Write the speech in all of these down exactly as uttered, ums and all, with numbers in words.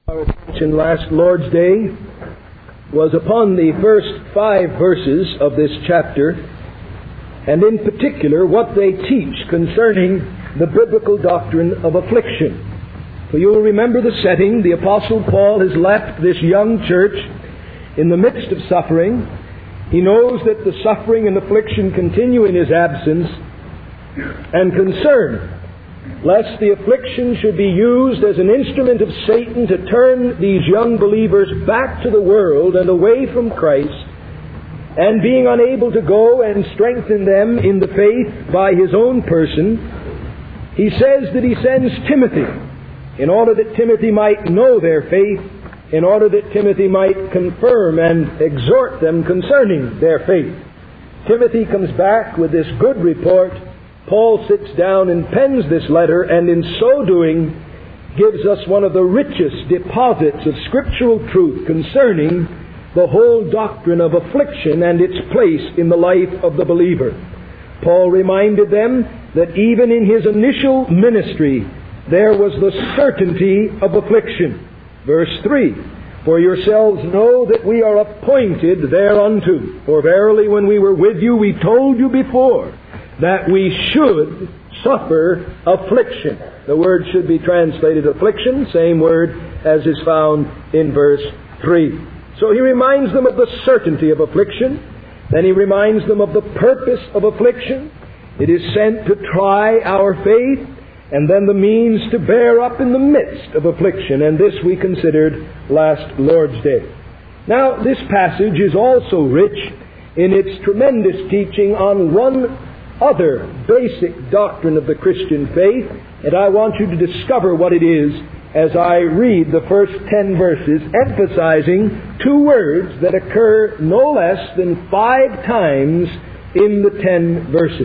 Our attention last Lord's Day was upon the first five verses of this chapter, and in particular what they teach concerning the biblical doctrine of affliction. For you will remember the setting. The Apostle Paul has left this young church in the midst of suffering. He knows that the suffering and affliction continue in his absence, and concerned lest the affliction should be used as an instrument of Satan to turn these young believers back to the world and away from Christ, and being unable to go and strengthen them in the faith by his own person, he says that he sends Timothy in order that Timothy might know their faith, in order that Timothy might confirm and exhort them concerning their faith. Timothy comes back with this good report. Paul sits down and pens this letter, and in so doing gives us one of the richest deposits of scriptural truth concerning the whole doctrine of affliction and its place in the life of the believer. Paul reminded them that even in his initial ministry there was the certainty of affliction. Verse three, "For yourselves know that we are appointed thereunto. For verily when we were with you we told you before that we should suffer affliction." The word should be translated affliction, same word as is found in verse three. So he reminds them of the certainty of affliction. Then he reminds them of the purpose of affliction. It is sent to try our faith, and then the means to bear up in the midst of affliction. And this we considered last Lord's Day. Now, this passage is also rich in its tremendous teaching on one other basic doctrine of the Christian faith, and I want you to discover what it is as I read the first ten verses, emphasizing two words that occur no less than five times in the ten verses.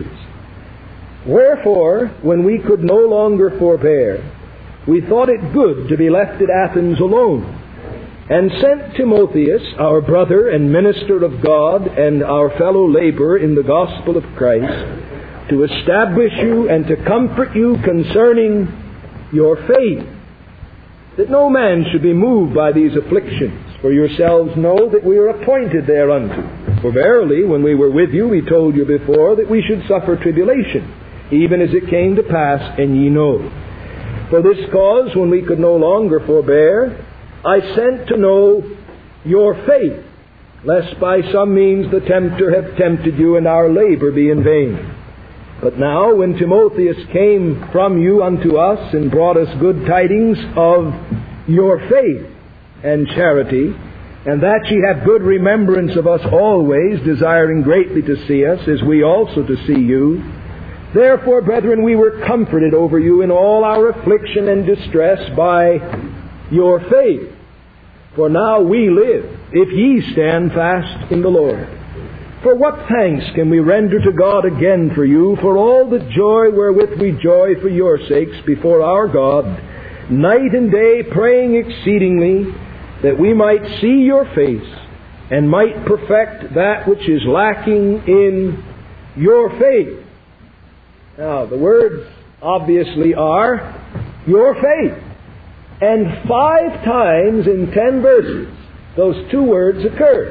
"Wherefore, when we could no longer forbear, we thought it good to be left at Athens alone, and sent Timotheus, our brother and minister of God, and our fellow laborer in the gospel of Christ, to establish you and to comfort you concerning your faith, that no man should be moved by these afflictions. For yourselves know that we are appointed thereunto. For verily, when we were with you, we told you before that we should suffer tribulation, even as it came to pass, and ye know. For this cause, when we could no longer forbear, I sent to know your faith, lest by some means the tempter have tempted you, and our labor be in vain. But now, when Timotheus came from you unto us, and brought us good tidings of your faith and charity, and that ye have good remembrance of us always, desiring greatly to see us, as we also to see you, therefore, brethren, we were comforted over you in all our affliction and distress by your faith. For now we live, if ye stand fast in the Lord. For what thanks can we render to God again for you, for all the joy wherewith we joy for your sakes before our God, night and day praying exceedingly, that we might see your face, and might perfect that which is lacking in your faith." Now, the words obviously are your faith. And five times in ten verses, those two words occur.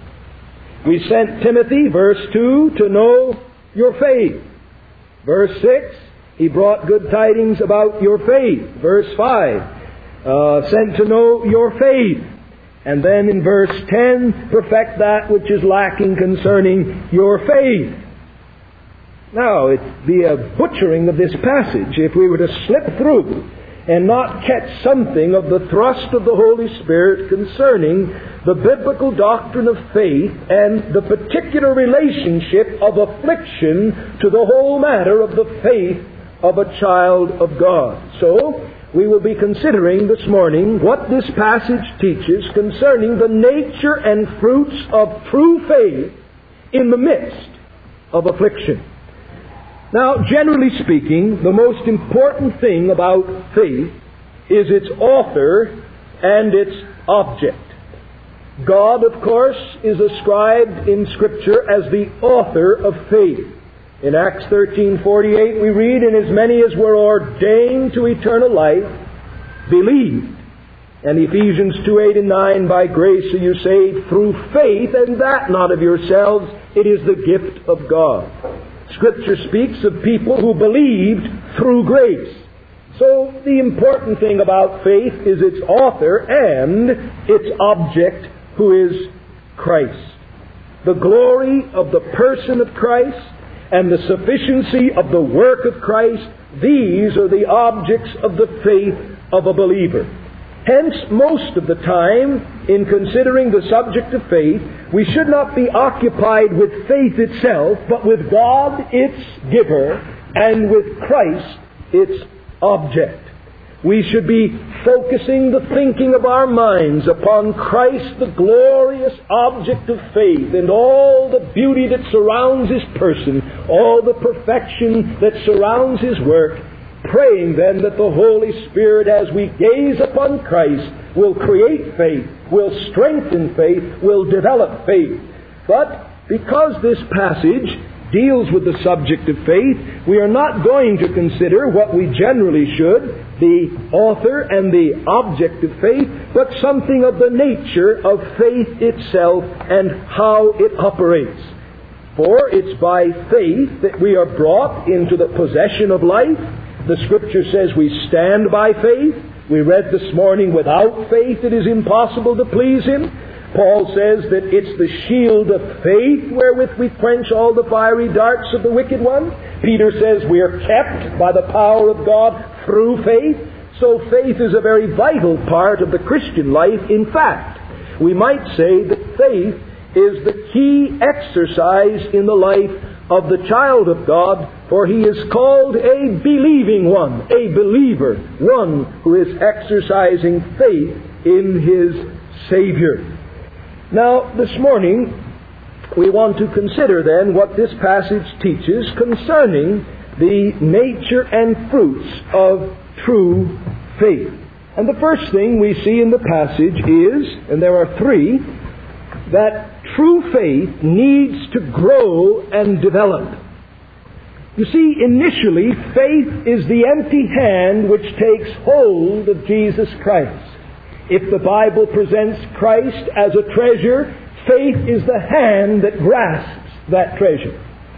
We sent Timothy, verse two, to know your faith. Verse six, he brought good tidings about your faith. Verse five, uh, sent to know your faith. And then in verse ten, perfect that which is lacking concerning your faith. Now, it'd be a butchering of this passage if we were to slip through and not catch something of the thrust of the Holy Spirit concerning the biblical doctrine of faith and the particular relationship of affliction to the whole matter of the faith of a child of God. So, we will be considering this morning what this passage teaches concerning the nature and fruits of true faith in the midst of affliction. Now, generally speaking, the most important thing about faith is its author and its object. God, of course, is ascribed in Scripture as the author of faith. In Acts thirteen forty-eight we read, "And as many as were ordained to eternal life believed." And Ephesians two, eight and nine, by grace are you saved through faith, and that not of yourselves, it is the gift of God. Scripture speaks of people who believed through grace. So the important thing about faith is its author and its object, who is Christ. The glory of the person of Christ and the sufficiency of the work of Christ, these are the objects of the faith of a believer. Hence, most of the time, in considering the subject of faith, we should not be occupied with faith itself, but with God, its giver, and with Christ, its object. We should be focusing the thinking of our minds upon Christ, the glorious object of faith, and all the beauty that surrounds His person, all the perfection that surrounds His work, praying then that the Holy Spirit, as we gaze upon Christ, will create faith, will strengthen faith, will develop faith. But because this passage deals with the subject of faith, we are not going to consider what we generally should, the author and the object of faith, but something of the nature of faith itself and how it operates. For it's by faith that we are brought into the possession of life. The Scripture says we stand by faith. We read this morning, without faith it is impossible to please Him. Paul says that it's the shield of faith wherewith we quench all the fiery darts of the wicked one. Peter says we are kept by the power of God through faith. So faith is a very vital part of the Christian life. In fact, we might say that faith is the key exercise in the life of the child of God, for he is called a believing one, a believer, one who is exercising faith in his Savior. Now, this morning, we want to consider then what this passage teaches concerning the nature and fruits of true faith. And the first thing we see in the passage is, and there are three, that true faith needs to grow and develop. You see, initially, faith is the empty hand which takes hold of Jesus Christ. If the Bible presents Christ as a treasure, faith is the hand that grasps that treasure.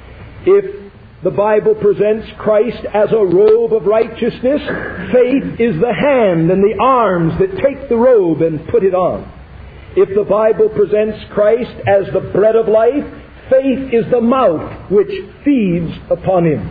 If the Bible presents Christ as a robe of righteousness, faith is the hand and the arms that take the robe and put it on. If the Bible presents Christ as the bread of life, faith is the mouth which feeds upon Him.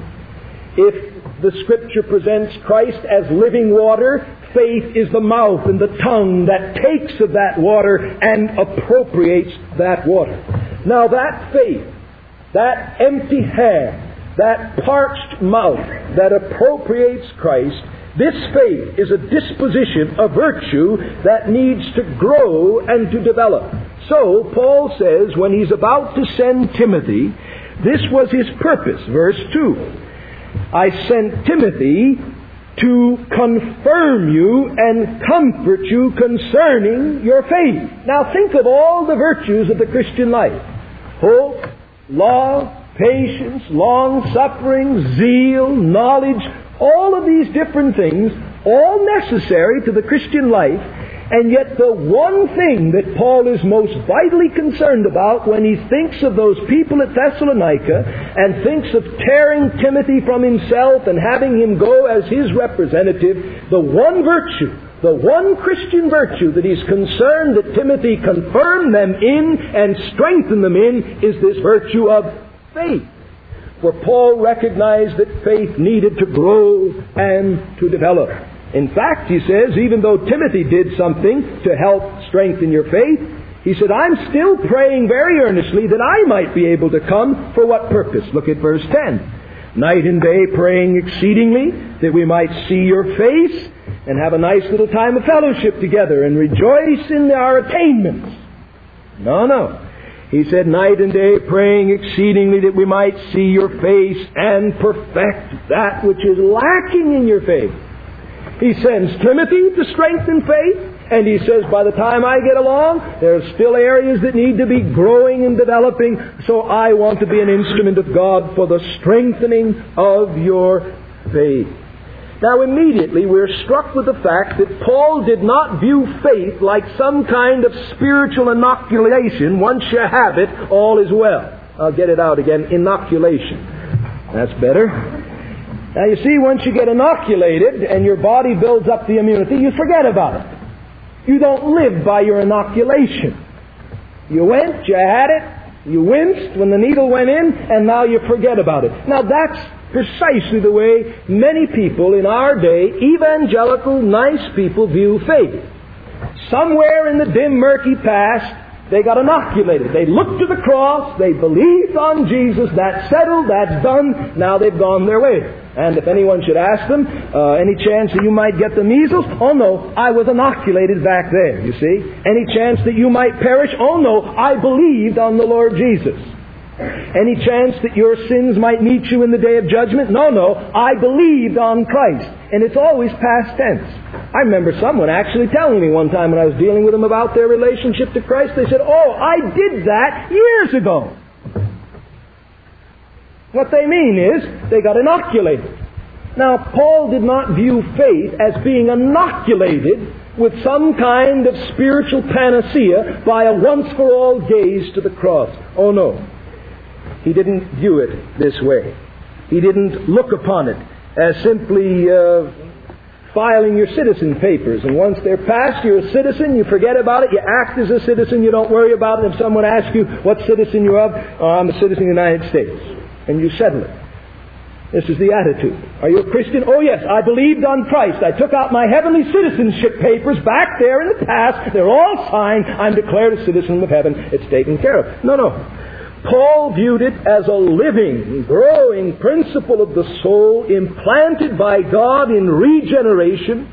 If the Scripture presents Christ as living water, faith is the mouth and the tongue that takes of that water and appropriates that water. Now that faith, that empty hand, that parched mouth that appropriates Christ, this faith is a disposition, a virtue that needs to grow and to develop. So Paul says when he's about to send Timothy, this was his purpose. Verse two, I sent Timothy to confirm you and comfort you concerning your faith. Now think of all the virtues of the Christian life. Hope, love, patience, long-suffering, zeal, knowledge, all of these different things, all necessary to the Christian life, and yet the one thing that Paul is most vitally concerned about when he thinks of those people at Thessalonica and thinks of tearing Timothy from himself and having him go as his representative, the one virtue, the one Christian virtue that he's concerned that Timothy confirm them in and strengthen them in is this virtue of faith. For Paul recognized that faith needed to grow and to develop. In fact, he says, even though Timothy did something to help strengthen your faith, he said, I'm still praying very earnestly that I might be able to come. For what purpose? Look at verse ten. Night and day praying exceedingly that we might see your face and have a nice little time of fellowship together and rejoice in our attainments. No, no. He said, night and day praying exceedingly that we might see your face and perfect that which is lacking in your faith. He sends Timothy to strengthen faith, and he says, by the time I get along, there are still areas that need to be growing and developing, so I want to be an instrument of God for the strengthening of your faith. Now immediately we're struck with the fact that Paul did not view faith like some kind of spiritual inoculation. Once you have it, all is well. I'll get it out again. Inoculation. That's better. Now you see, once you get inoculated and your body builds up the immunity, you forget about it. You don't live by your inoculation. You went, you had it, you winced when the needle went in, and now you forget about it. Now that's precisely the way many people in our day, evangelical, nice people, view faith. Somewhere in the dim, murky past, they got inoculated. They looked to the cross, they believed on Jesus, that's settled, that's done, now they've gone their way. And if anyone should ask them, uh, any chance that you might get the measles? Oh no, I was inoculated back there, you see. Any chance that you might perish? Oh no, I believed on the Lord Jesus. Any chance that your sins might meet you in the day of judgment? No, no, I believed on Christ. And it's always past tense. I remember someone actually telling me one time when I was dealing with them about their relationship to Christ, they said, oh, I did that years ago. What they mean is, they got inoculated. Now, Paul did not view faith as being inoculated with some kind of spiritual panacea by a once-for-all gaze to the cross. Oh, no. He didn't view it this way. He didn't look upon it as simply uh, filing your citizen papers. And once they're passed, you're a citizen, you forget about it, you act as a citizen, you don't worry about it. If someone asks you what citizen you're of, oh, I'm a citizen of the United States. And you settle it. This is the attitude. Are you a Christian? Oh yes, I believed on Christ. I took out my heavenly citizenship papers back there in the past. They're all signed. I'm declared a citizen of heaven. It's taken care of. No, no. Paul viewed it as a living, growing principle of the soul implanted by God in regeneration,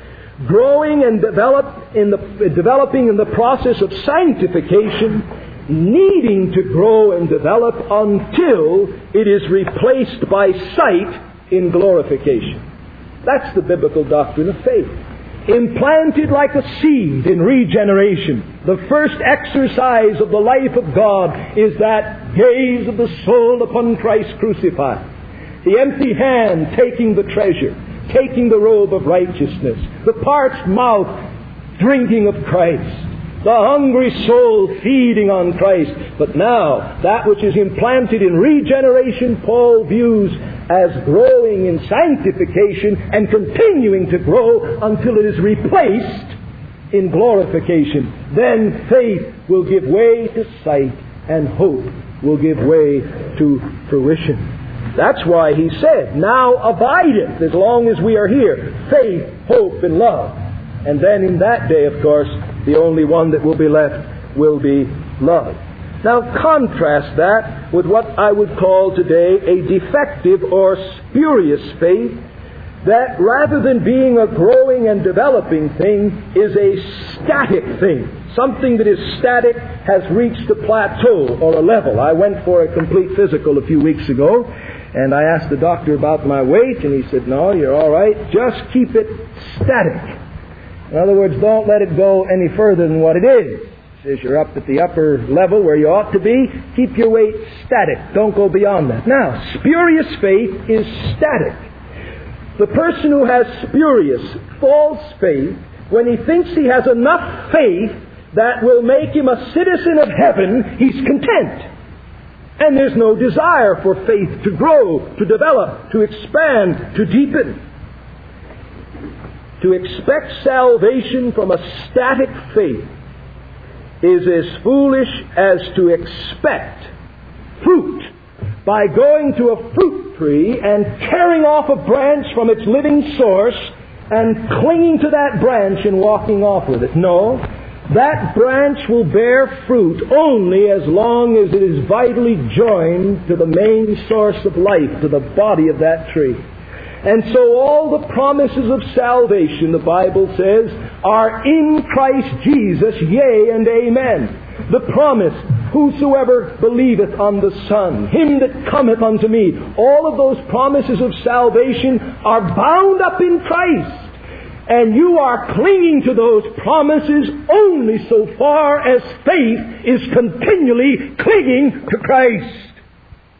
growing and develop in the, developing in the process of sanctification, needing to grow and develop until it is replaced by sight in glorification. That's the biblical doctrine of faith. Implanted like a seed in regeneration. The first exercise of the life of God is that gaze of the soul upon Christ crucified. The empty hand taking the treasure, taking the robe of righteousness. The parched mouth drinking of Christ. The hungry soul feeding on Christ. But now, that which is implanted in regeneration, Paul views as growing in sanctification and continuing to grow until it is replaced in glorification. Then faith will give way to sight and hope will give way to fruition. That's why he said, now abideth, as long as we are here, faith, hope, and love. And then in that day, of course, the only one that will be left will be love. Now contrast that with what I would call today a defective or spurious faith that rather than being a growing and developing thing is a static thing. Something that is static has reached a plateau or a level. I went for a complete physical a few weeks ago and I asked the doctor about my weight and he said, no, you're all right. Just keep it static. In other words, don't let it go any further than what it is. Says you're up at the upper level where you ought to be, keep your weight static. Don't go beyond that. Now, spurious faith is static. The person who has spurious, false faith, when he thinks he has enough faith that will make him a citizen of heaven, he's content. And there's no desire for faith to grow, to develop, to expand, to deepen. To expect salvation from a static faith is as foolish as to expect fruit by going to a fruit tree and tearing off a branch from its living source and clinging to that branch and walking off with it. No, that branch will bear fruit only as long as it is vitally joined to the main source of life, to the body of that tree. And so all the promises of salvation, the Bible says, are in Christ Jesus, yea and amen. The promise, whosoever believeth on the Son, him that cometh unto me. All of those promises of salvation are bound up in Christ. And you are clinging to those promises only so far as faith is continually clinging to Christ.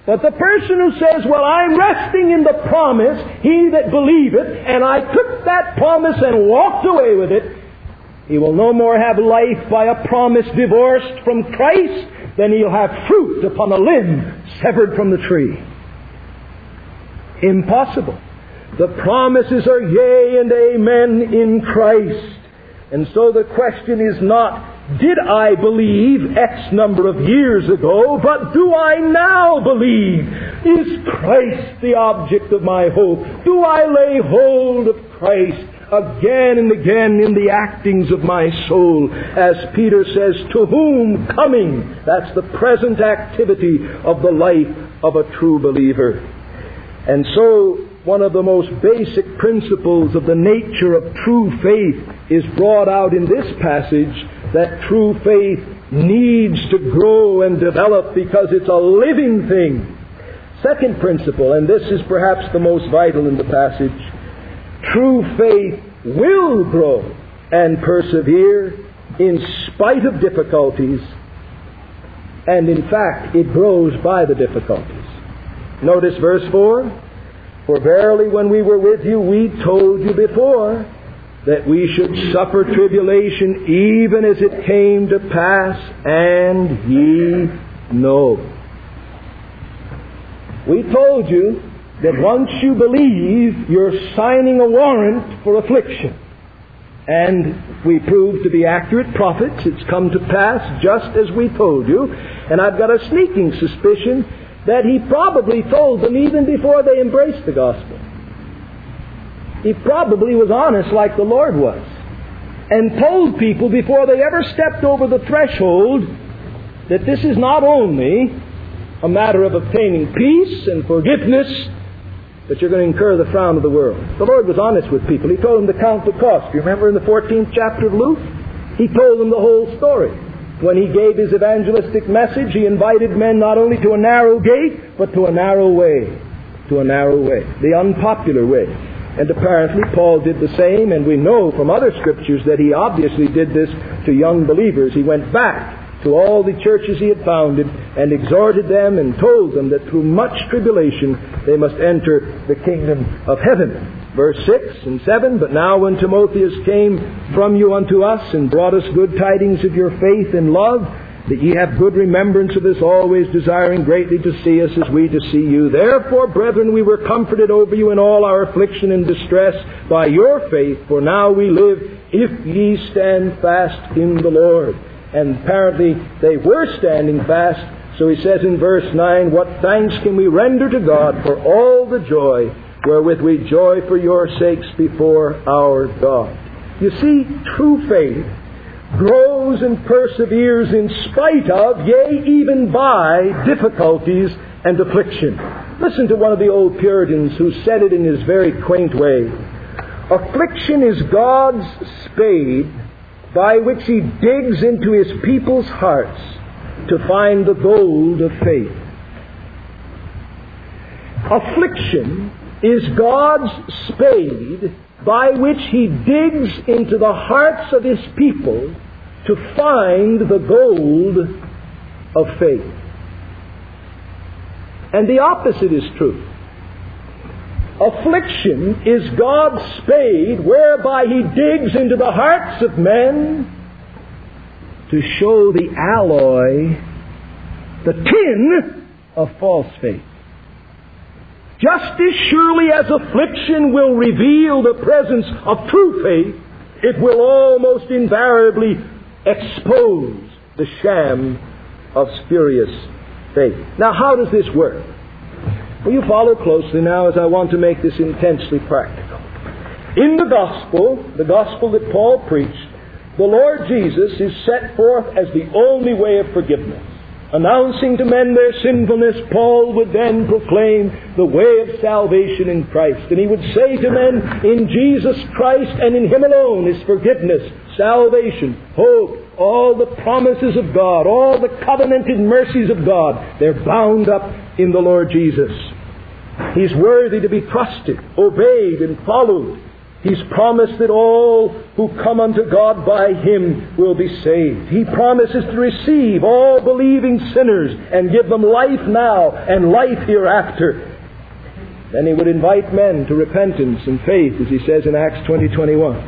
But the person who says, well, I'm resting in the promise, he that believeth, and I took that promise and walked away with it, he will no more have life by a promise divorced from Christ than he'll have fruit upon a limb severed from the tree. Impossible. The promises are yea and amen in Christ. And so the question is not, did I believe X number of years ago, but do I now believe? Is Christ the object of my hope? Do I lay hold of Christ again and again in the actings of my soul? As Peter says, to whom coming? That's the present activity of the life of a true believer. And so, one of the most basic principles of the nature of true faith is brought out in this passage, that true faith needs to grow and develop because it's a living thing. Second principle, and this is perhaps the most vital in the passage, true faith will grow and persevere in spite of difficulties, and in fact it grows by the difficulties. Notice verse four. For verily when we were with you, we told you before that we should suffer tribulation even as it came to pass, and ye know. We told you that once you believe, you're signing a warrant for affliction. And we proved to be accurate prophets. It's come to pass just as we told you. And I've got a sneaking suspicion that he probably told them even before they embraced the gospel. He probably was honest like the Lord was, and told people before they ever stepped over the threshold that this is not only a matter of obtaining peace and forgiveness, but you're going to incur the frown of the world. The Lord was honest with people. He told them to count the cost. You remember in the fourteenth chapter of Luke? He told them the whole story. When he gave his evangelistic message, he invited men not only to a narrow gate, but to a narrow way. To a narrow way. The unpopular way. And apparently Paul did the same, and we know from other scriptures that he obviously did this to young believers. He went back to all the churches he had founded and exhorted them and told them that through much tribulation they must enter the kingdom of heaven. Verse six and seven, but now when Timotheus came from you unto us and brought us good tidings of your faith and love, that ye have good remembrance of us, always desiring greatly to see us as we to see you. Therefore, brethren, we were comforted over you in all our affliction and distress by your faith, for now we live if ye stand fast in the Lord. And apparently they were standing fast, so he says in verse nine, what thanks can we render to God for all the joy wherewith we joy for your sakes before our God. You see, true faith grows and perseveres in spite of, yea, even by, difficulties and affliction. Listen to one of the old Puritans who said it in his very quaint way. Affliction is God's spade by which he digs into his people's hearts to find the gold of faith. Affliction is God's spade by which he digs into the hearts of his people to find the gold of faith. And the opposite is true. Affliction is God's spade whereby he digs into the hearts of men to show the alloy, the tin of false faith. Just as surely as affliction will reveal the presence of true faith, it will almost invariably expose the sham of spurious faith. Now, how does this work? Will you follow closely now as I want to make this intensely practical. In the gospel, the gospel that Paul preached, the Lord Jesus is set forth as the only way of forgiveness. Announcing to men their sinfulness, Paul would then proclaim the way of salvation in Christ. And he would say to men, in Jesus Christ and in Him alone is forgiveness, salvation, hope, all the promises of God, all the covenanted mercies of God. They're bound up in the Lord Jesus. He's worthy to be trusted, obeyed, and followed. He's promised that all who come unto God by Him will be saved. He promises to receive all believing sinners and give them life now and life hereafter. Then He would invite men to repentance and faith, as He says in Acts twenty twenty-one.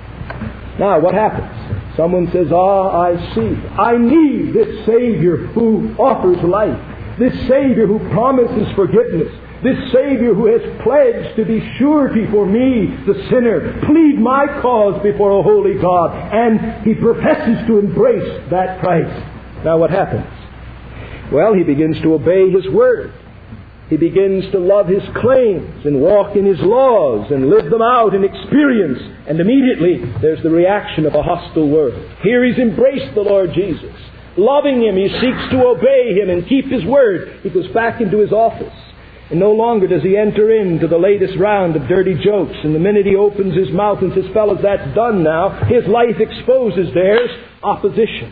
Now, what happens? Someone says, ah, I see. I need this Savior who offers life. This Savior who promises forgiveness. This Savior who has pledged to be surety for me, the sinner, plead my cause before a holy God. And he professes to embrace that Christ. Now what happens? Well, he begins to obey His word. He begins to love His claims and walk in His laws and live them out in experience. And immediately there's the reaction of a hostile world. Here he's embraced the Lord Jesus. Loving Him, he seeks to obey Him and keep His word. He goes back into his office. And no longer does he enter into the latest round of dirty jokes. And the minute he opens his mouth and says, fellas, that's done now, his life exposes theirs opposition.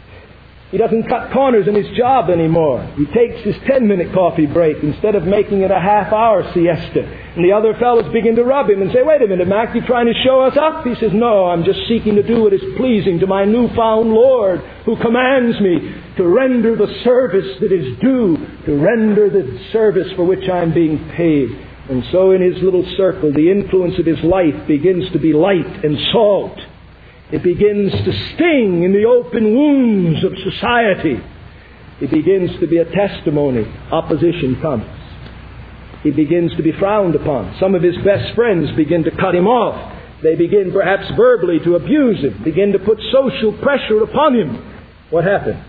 He doesn't cut corners in his job anymore. He takes his ten-minute coffee break instead of making it a half-hour siesta. And the other fellows begin to rub him and say, wait a minute, Mac, you trying to show us up? He says, no, I'm just seeking to do what is pleasing to my newfound Lord, who commands me to render the service that is due, to render the service for which I'm being paid. And so in his little circle, the influence of his life begins to be light and salt. It begins to sting in the open wounds of society. It begins to be a testimony. Opposition comes. He begins to be frowned upon. Some of his best friends begin to cut him off. They begin perhaps verbally to abuse him, begin to put social pressure upon him. What happens?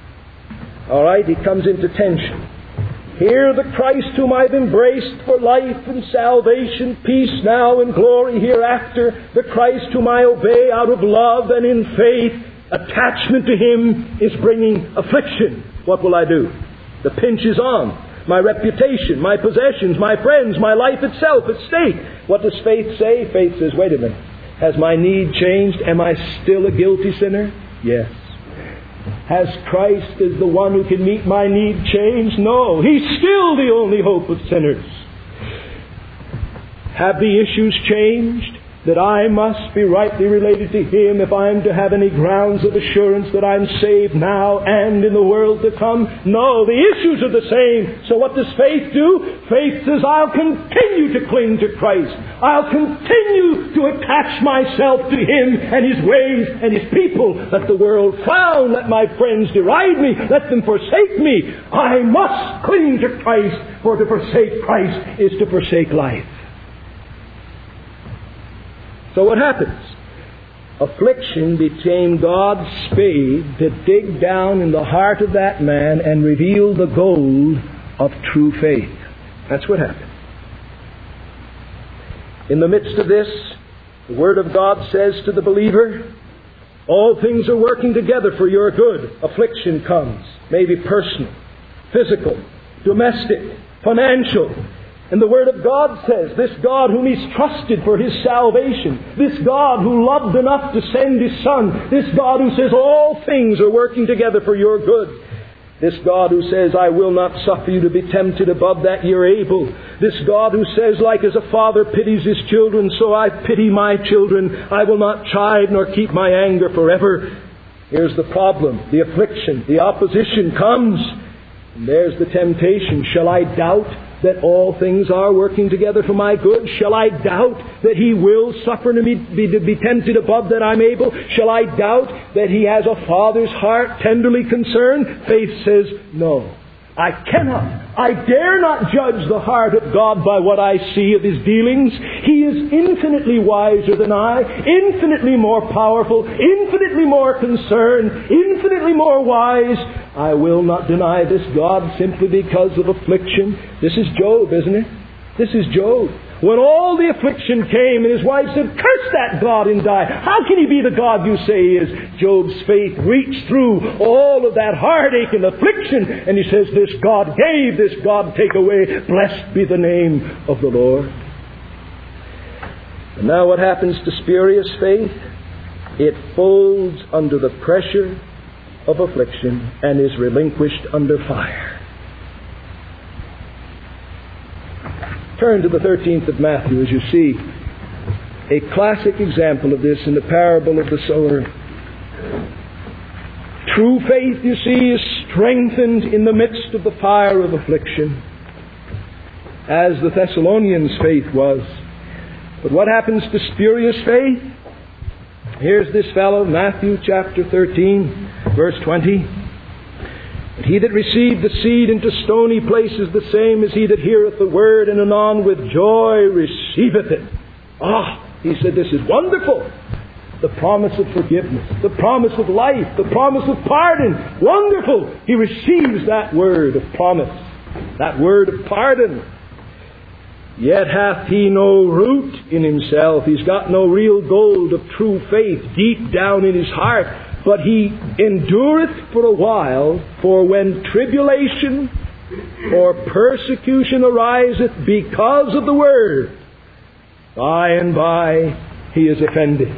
All right, he comes into tension. Here the Christ whom I've embraced for life and salvation, peace now and glory hereafter, the Christ whom I obey out of love and in faith, attachment to Him is bringing affliction. What will I do? The pinch is on. My reputation, my possessions, my friends, my life itself at stake. What does faith say? Faith says, wait a minute. Has my need changed? Am I still a guilty sinner? Yes. Has Christ as the one who can meet my need changed? No. He's still the only hope of sinners. Have the issues changed? That I must be rightly related to Him if I am to have any grounds of assurance that I'm saved now and in the world to come? No, the issues are the same. So what does faith do? Faith says, I'll continue to cling to Christ. I'll continue to attach myself to Him and His ways and His people. Let the world frown. Let my friends deride me. Let them forsake me. I must cling to Christ, for to forsake Christ is to forsake life. So what happens? Affliction became God's spade to dig down in the heart of that man and reveal the gold of true faith. That's what happened. In the midst of this, the Word of God says to the believer, all things are working together for your good. Affliction comes, maybe personal, physical, domestic, financial. And the Word of God says, this God whom He's trusted for His salvation, this God who loved enough to send His Son, this God who says all things are working together for your good, this God who says, I will not suffer you to be tempted above that you're able, this God who says, like as a father pities his children, so I pity my children, I will not chide nor keep my anger forever. Here's the problem, the affliction, the opposition comes, and there's the temptation. Shall I doubt that all things are working together for my good? Shall I doubt that He will suffer to be, be, to be tempted above that I'm able? Shall I doubt that He has a Father's heart tenderly concerned? Faith says, no. I cannot, I dare not judge the heart of God by what I see of His dealings. He is infinitely wiser than I, infinitely more powerful, infinitely more concerned, infinitely more wise. I will not deny this God simply because of affliction. This is Job, isn't it? This is Job. When all the affliction came and his wife said, curse that God and die. How can He be the God you say He is? Job's faith reached through all of that heartache and affliction, and he says, this God gave, this God take away. Blessed be the name of the Lord. And now what happens to spurious faith? It folds under the pressure of affliction and is relinquished under fire. Turn to the thirteenth of Matthew as you see a classic example of this in the parable of the sower. True faith, you see, is strengthened in the midst of the fire of affliction, as the Thessalonians' faith was. But what happens to spurious faith? Here's this fellow, Matthew chapter thirteen, verse twenty. But he that received the seed into stony places, the same as he that heareth the word, and anon with joy receiveth it. Ah, he said, this is wonderful. The promise of forgiveness, the promise of life, the promise of pardon. Wonderful! He receives that word of promise, that word of pardon. Yet hath he no root in himself. He's got no real gold of true faith deep down in his heart. But he endureth for a while, for when tribulation or persecution ariseth because of the word, by and by he is offended.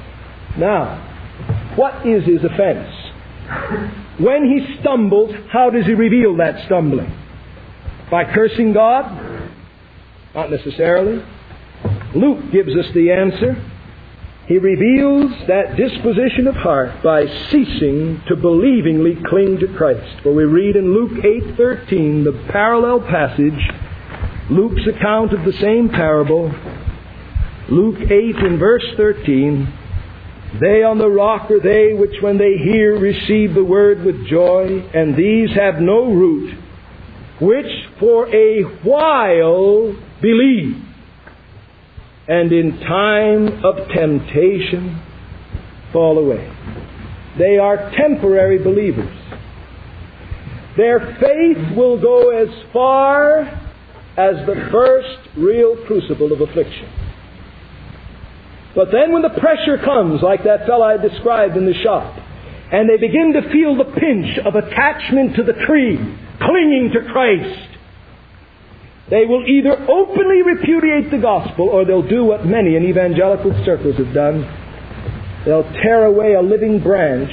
Now, what is his offense? When he stumbles, how does he reveal that stumbling? By cursing God? Not necessarily. Luke gives us the answer. He reveals that disposition of heart by ceasing to believingly cling to Christ. For we read in Luke eight thirteen, the parallel passage, Luke's account of the same parable. Luke eight in verse thirteen, they on the rock are they which when they hear receive the word with joy, and these have no root, which for a while believe, and in time of temptation fall away. They are temporary believers. Their faith will go as far as the first real crucible of affliction. But then when the pressure comes, like that fellow I described in the shop, and they begin to feel the pinch of attachment to the tree, clinging to Christ, they will either openly repudiate the gospel, or they'll do what many in evangelical circles have done. They'll tear away a living branch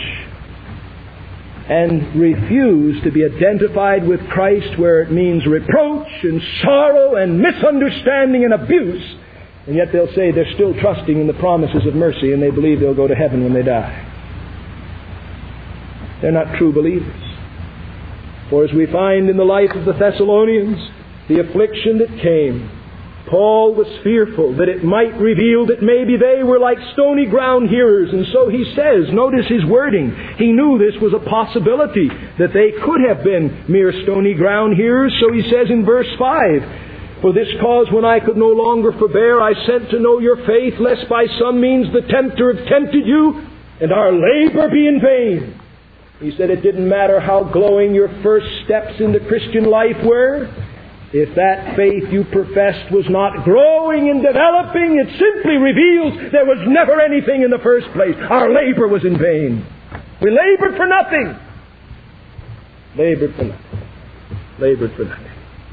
and refuse to be identified with Christ where it means reproach and sorrow and misunderstanding and abuse. And yet they'll say they're still trusting in the promises of mercy, and they believe they'll go to heaven when they die. They're not true believers. For as we find in the life of the Thessalonians, the affliction that came, Paul was fearful that it might reveal that maybe they were like stony ground hearers. And so he says, notice his wording, he knew this was a possibility, that they could have been mere stony ground hearers. So he says in verse five, for this cause when I could no longer forbear, I sent to know your faith, lest by some means the tempter have tempted you, and our labor be in vain. He said it didn't matter how glowing your first steps in the Christian life were. If that faith you professed was not growing and developing, it simply reveals there was never anything in the first place. Our labor was in vain. We labored for nothing. Labored for nothing. Labored for nothing.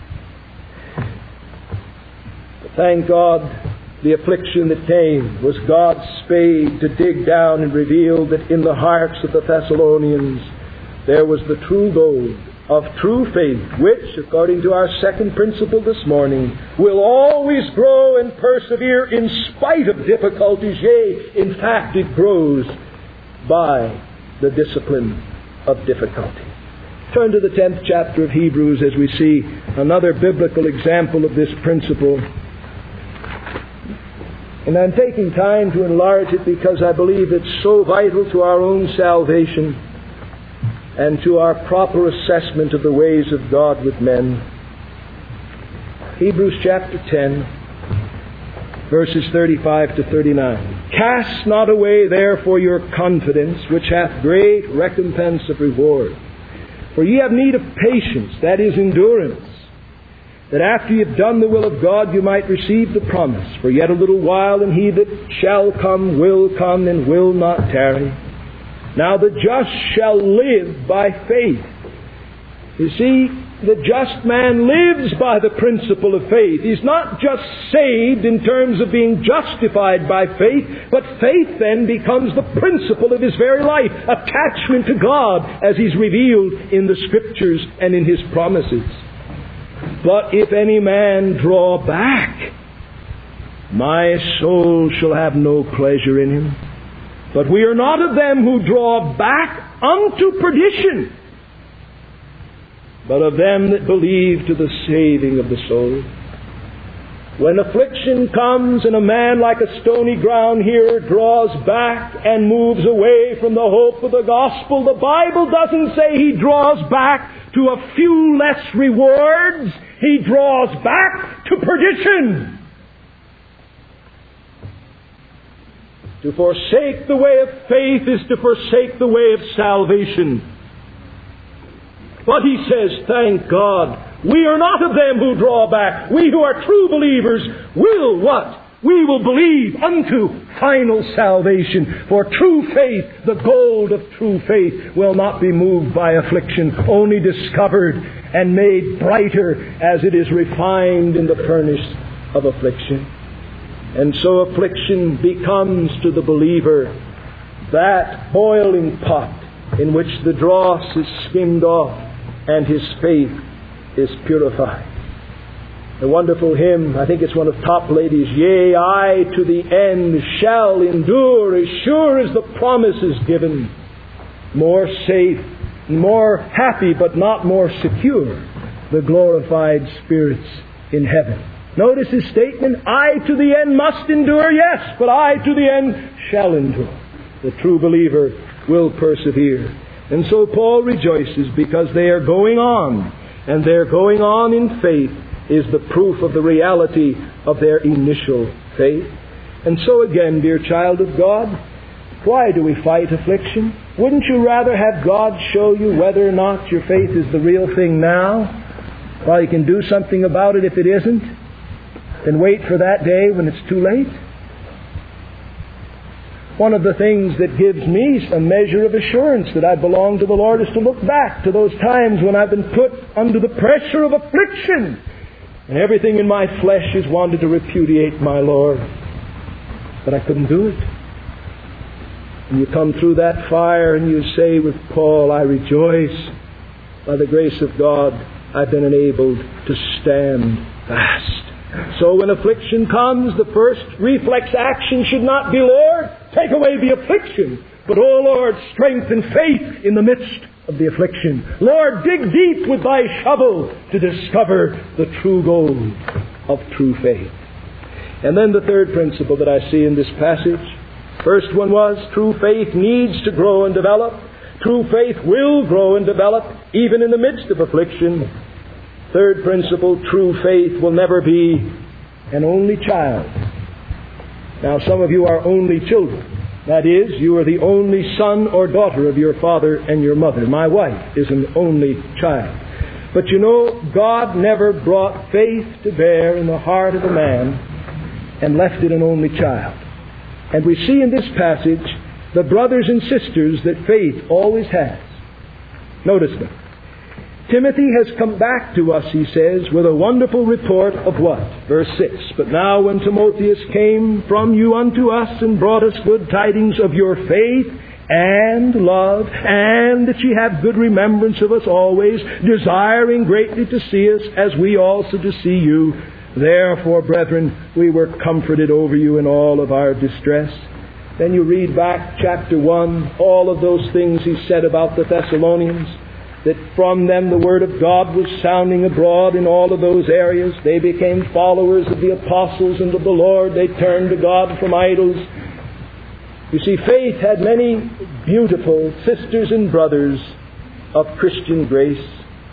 But thank God, the affliction that came was God's spade to dig down and reveal that in the hearts of the Thessalonians there was the true gold of true faith, which, according to our second principle this morning, will always grow and persevere in spite of difficulties. Yea, in fact, it grows by the discipline of difficulty. Turn to the tenth chapter of Hebrews as we see another biblical example of this principle. And I'm taking time to enlarge it because I believe it's so vital to our own salvation and to our proper assessment of the ways of God with men. Hebrews chapter ten, verses thirty-five to thirty-nine. Cast not away therefore your confidence, which hath great recompense of reward. For ye have need of patience, that is endurance, that after ye have done the will of God you might receive the promise. For yet a little while, and he that shall come will come and will not tarry. Now the just shall live by faith. You see, the just man lives by the principle of faith. He's not just saved in terms of being justified by faith, but faith then becomes the principle of his very life. Attachment to God as he's revealed in the Scriptures and in his promises. But if any man draw back, My soul shall have no pleasure in him. But we are not of them who draw back unto perdition, but of them that believe to the saving of the soul. When affliction comes and a man like a stony ground hearer draws back and moves away from the hope of the gospel, the Bible doesn't say he draws back to a few less rewards. He draws back to perdition. To forsake the way of faith is to forsake the way of salvation. But he says, thank God, we are not of them who draw back. We who are true believers will what? We will believe unto final salvation. For true faith, the gold of true faith, will not be moved by affliction, only discovered and made brighter as it is refined in the furnace of affliction. And so affliction becomes to the believer that boiling pot in which the dross is skimmed off and his faith is purified. The wonderful hymn, I think it's one of Toplady's, yea, I to the end shall endure, as sure as the promise is given. More safe, more happy, but not more secure, the glorified spirits in heaven. Notice his statement, I to the end must endure, yes, but I to the end shall endure. The true believer will persevere. And so Paul rejoices because they are going on, and their going on in faith is the proof of the reality of their initial faith. And so again, dear child of God, why do we fight affliction? Wouldn't you rather have God show you whether or not your faith is the real thing now, while you can do something about it if it isn't? Then wait for that day when it's too late. One of the things that gives me a measure of assurance that I belong to the Lord is to look back to those times when I've been put under the pressure of affliction, and everything in my flesh has wanted to repudiate my Lord, but I couldn't do it. And you come through that fire and you say with Paul, I rejoice. By the grace of God, I've been enabled to stand fast. So when affliction comes, the first reflex action should not be, Lord, take away the affliction, but, oh Lord, strengthen faith in the midst of the affliction. Lord, dig deep with thy shovel to discover the true gold of true faith. And then the third principle that I see in this passage. First one was, true faith needs to grow and develop. True faith will grow and develop even in the midst of affliction. Third principle, true faith will never be an only child. Now, some of you are only children. That is, you are the only son or daughter of your father and your mother. My wife is an only child. But you know, God never brought faith to bear in the heart of a man and left it an only child. And we see in this passage the brothers and sisters that faith always has. Notice them. Timothy has come back to us, he says, with a wonderful report of what? Verse six. But now when Timotheus came from you unto us and brought us good tidings of your faith and love, and that ye have good remembrance of us always, desiring greatly to see us, as we also to see you. Therefore, brethren, we were comforted over you in all of our distress. Then you read back chapter one, all of those things he said about the Thessalonians, that from them the Word of God was sounding abroad in all of those areas. They became followers of the apostles and of the Lord. They turned to God from idols. You see, faith had many beautiful sisters and brothers of Christian grace.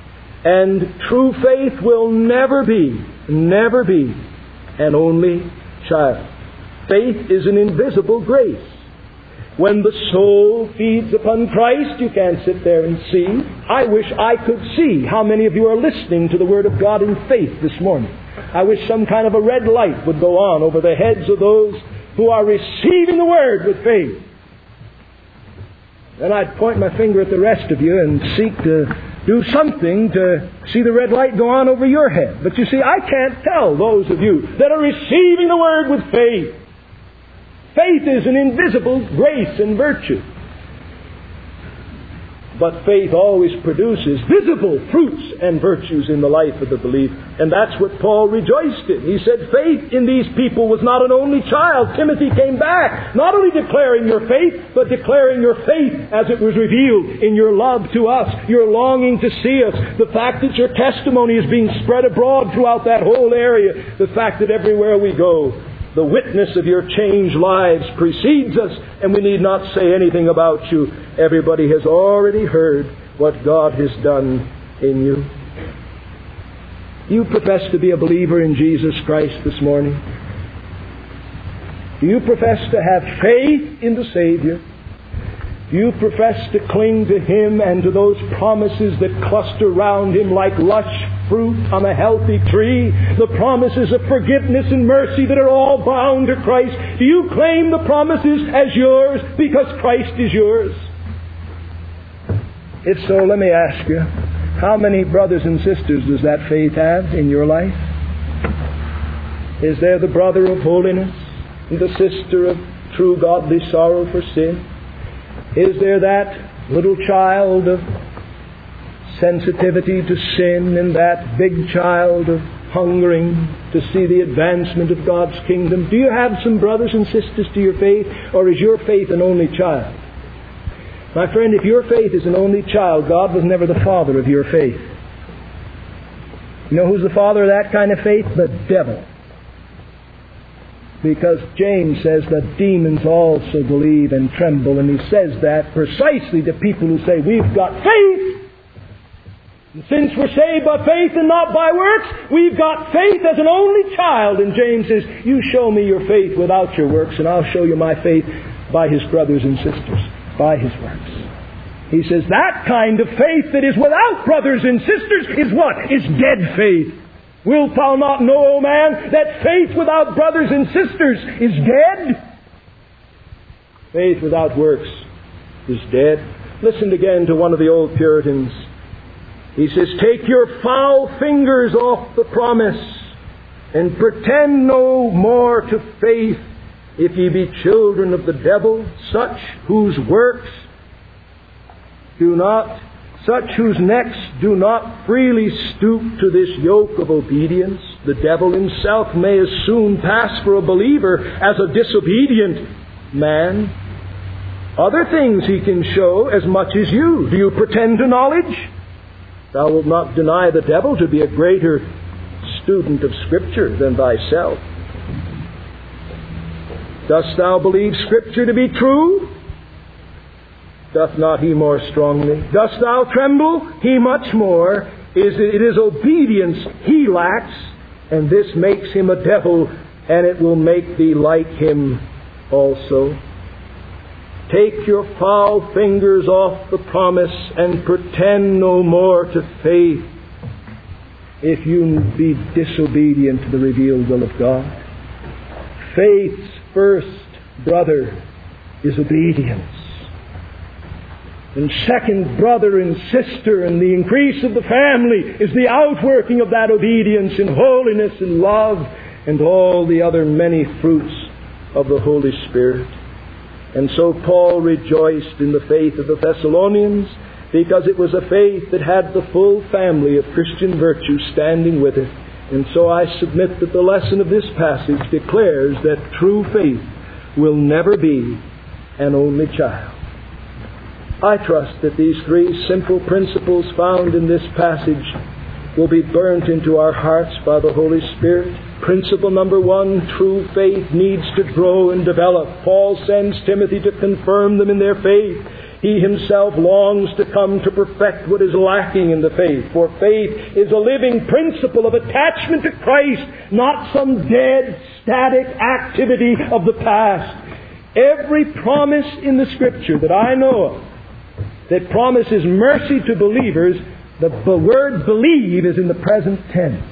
And true faith will never be, never be an only child. Faith is an invisible grace. When the soul feeds upon Christ, you can't sit there and see. I wish I could see how many of you are listening to the Word of God in faith this morning. I wish some kind of a red light would go on over the heads of those who are receiving the Word with faith. Then I'd point my finger at the rest of you and seek to do something to see the red light go on over your head. But you see, I can't tell those of you that are receiving the Word with faith. Faith is an invisible grace and virtue. But faith always produces visible fruits and virtues in the life of the believer. And that's what Paul rejoiced in. He said faith in these people was not an only child. Timothy came back, not only declaring your faith, but declaring your faith as it was revealed in your love to us, your longing to see us, the fact that your testimony is being spread abroad throughout that whole area, the fact that everywhere we go, the witness of your changed lives precedes us, and we need not say anything about you. Everybody has already heard what God has done in you. Do you profess to be a believer in Jesus Christ this morning? Do you profess to have faith in the Savior? Do you profess to cling to Him and to those promises that cluster round Him like lush fruit on a healthy tree? The promises of forgiveness and mercy that are all bound to Christ. Do you claim the promises as yours because Christ is yours? If so, let me ask you, how many brothers and sisters does that faith have in your life? Is there the brother of holiness and the sister of true godly sorrow for sin? Is there that little child of sensitivity to sin and that big child of hungering to see the advancement of God's kingdom? Do you have some brothers and sisters to your faith, or is your faith an only child? My friend, if your faith is an only child, God was never the father of your faith. You know who's the father of that kind of faith? The devil. Because James says that demons also believe and tremble, and he says that precisely to people who say, we've got faith! And since we're saved by faith and not by works, we've got faith as an only child. And James says, you show me your faith without your works, and I'll show you my faith by his brothers and sisters, by his works. He says that kind of faith that is without brothers and sisters is what? Is dead faith. Wilt thou not know, O man, that faith without brothers and sisters is dead? Faith without works is dead. Listen again to one of the old Puritans. He says, take your foul fingers off the promise, and pretend no more to faith, if ye be children of the devil, such whose works do not Such whose necks do not freely stoop to this yoke of obedience. The devil himself may as soon pass for a believer as a disobedient man. Other things he can show as much as you. Do you pretend to knowledge? Thou wilt not deny the devil to be a greater student of Scripture than thyself. Dost thou believe Scripture to be true? Doth not he more strongly? Dost thou tremble? He much more. Is it, it is obedience he lacks, and this makes him a devil, and it will make thee like him also. Take your foul fingers off the promise, and pretend no more to faith, if you be disobedient to the revealed will of God. Faith's first brother is obedience. And second brother and sister, and the increase of the family is the outworking of that obedience in holiness and love and all the other many fruits of the Holy Spirit. And so Paul rejoiced in the faith of the Thessalonians, because it was a faith that had the full family of Christian virtue standing with it. And so I submit that the lesson of this passage declares that true faith will never be an only child. I trust that these three simple principles found in this passage will be burnt into our hearts by the Holy Spirit. Principle number one, true faith needs to grow and develop. Paul sends Timothy to confirm them in their faith. He himself longs to come to perfect what is lacking in the faith. For faith is a living principle of attachment to Christ, not some dead, static activity of the past. Every promise in the Scripture that I know of that promises mercy to believers, the word believe is in the present tense.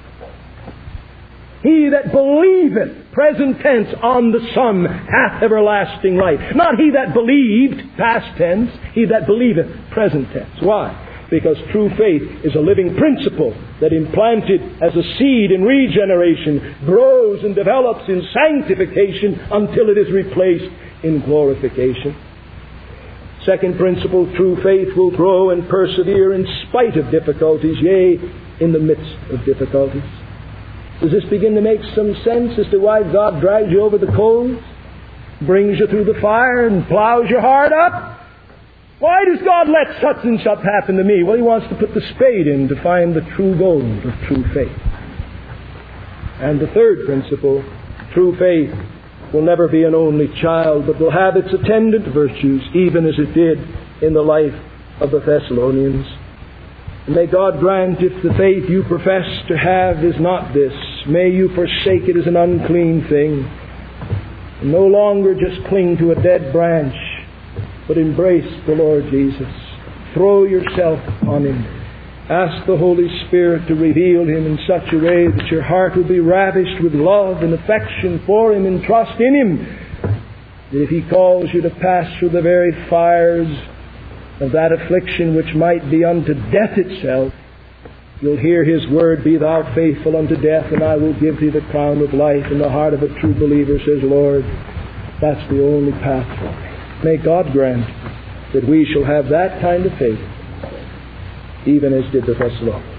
He that believeth, present tense, on the Son hath everlasting life. Not he that believed, past tense, he that believeth, present tense. Why? Because true faith is a living principle that, implanted as a seed in regeneration, grows and develops in sanctification until it is replaced in glorification. Second principle, true faith will grow and persevere in spite of difficulties, yea, in the midst of difficulties. Does this begin to make some sense as to why God drags you over the coals, brings you through the fire, and plows your heart up? Why does God let such and such happen to me? Well, He wants to put the spade in to find the true gold of true faith. And the third principle, true faith will never be an only child, but will have its attendant virtues, even as it did in the life of the Thessalonians. And may God grant, if the faith you profess to have is not this, may you forsake it as an unclean thing, and no longer just cling to a dead branch, but embrace the Lord Jesus. Throw yourself on Him. Ask the Holy Spirit to reveal Him in such a way that your heart will be ravished with love and affection for Him and trust in Him. That if He calls you to pass through the very fires of that affliction which might be unto death itself, you'll hear His word, "Be thou faithful unto death, and I will give thee the crown of life." And the heart of a true believer says, "Lord, that's the only path for me." May God grant that we shall have that kind of faith, even as did the Thessalonians.